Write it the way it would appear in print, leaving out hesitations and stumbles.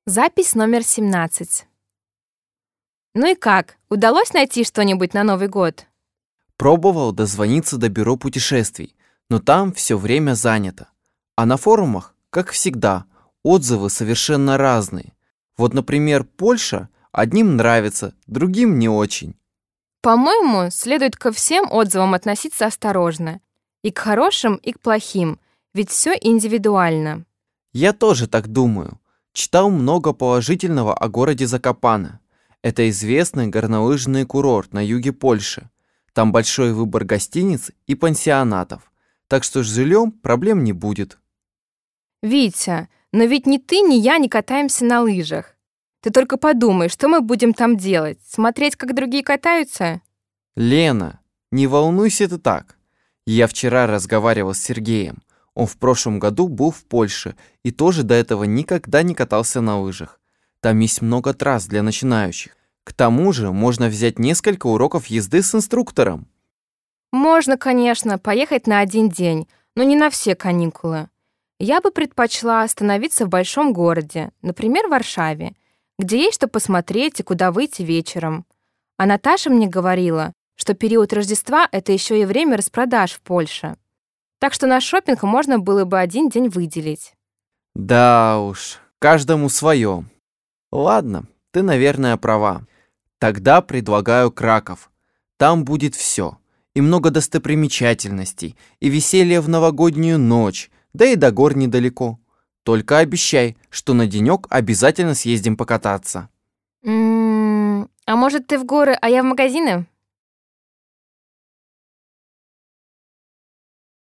Запись номер 17. Ну и как? Удалось найти что-нибудь на Новый год? Пробовал дозвониться до бюро путешествий, но там все время занято. А на форумах, как всегда, отзывы совершенно разные. Вот, например, Польша одним нравится, другим не очень. По-моему, следует ко всем отзывам относиться осторожно. И к хорошим, и к плохим, ведь все индивидуально. Я тоже так думаю. Читал много положительного о городе Закопане. Это известный горнолыжный курорт на юге Польши. Там большой выбор гостиниц и пансионатов. Так что с жильем проблем не будет. Витя, но ведь ни ты, ни я не катаемся на лыжах. Ты только подумай, что мы будем там делать? Смотреть, как другие катаются? Лена, не волнуйся ты так. Я вчера разговаривал с Сергеем. Он в прошлом году был в Польше и тоже до этого никогда не катался на лыжах. Там есть много трасс для начинающих. К тому же можно взять несколько уроков езды с инструктором. Можно, конечно, поехать на один день, но не на все каникулы. Я бы предпочла остановиться в большом городе, например, в Варшаве, где есть что посмотреть и куда выйти вечером. А Наташа мне говорила, что период Рождества — это еще и время распродаж в Польше. Так что на шопинг можно было бы один день выделить. Да уж, каждому свое. Ладно, ты, наверное, права. Тогда предлагаю Краков. Там будет все. И много достопримечательностей, и веселье в новогоднюю ночь, да и до гор недалеко. Только обещай, что на денек обязательно съездим покататься. А может, ты в горы, а я в магазины?